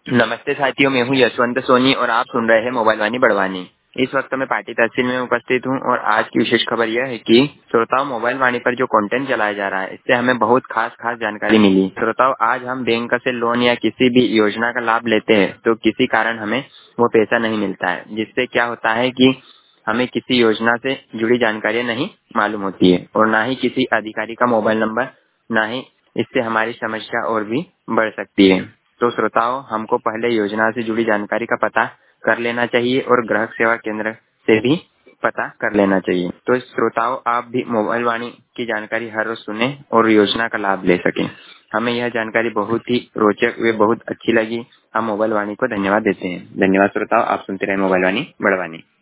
नमस्ते साथियों, मैं हूँ यशवंत सोनी और आप सुन रहे हैं मोबाइल वाणी बड़वानी। इस वक्त मैं पार्टी तहसील में उपस्थित हूँ और आज की विशेष खबर यह है कि श्रोताओं, मोबाइल वाणी पर जो कंटेंट चलाया जा रहा है इससे हमें बहुत खास जानकारी मिली। श्रोताओं, आज हम बैंक से लोन या किसी भी योजना का लाभ लेते हैं तो किसी कारण हमें वो पैसा नहीं मिलता है, जिससे क्या होता है कि हमें किसी योजना से जुड़ी जानकारियाँ नहीं मालूम होती है और ना ही किसी अधिकारी का मोबाइल नंबर, ना ही इससे हमारी समस्या और भी बढ़ सकती है। तो श्रोताओं, हमको पहले योजना से जुड़ी जानकारी का पता कर लेना चाहिए और ग्राहक सेवा केंद्र से भी पता कर लेना चाहिए। तो श्रोताओं, आप भी मोबाइल वाणी की जानकारी हर रोज सुने और योजना का लाभ ले सकें। हमें यह जानकारी बहुत ही रोचक व बहुत अच्छी लगी। हम मोबाइल वाणी को धन्यवाद देते हैं। धन्यवाद श्रोताओं, आप सुनते रहे मोबाइल वाणी बड़वानी।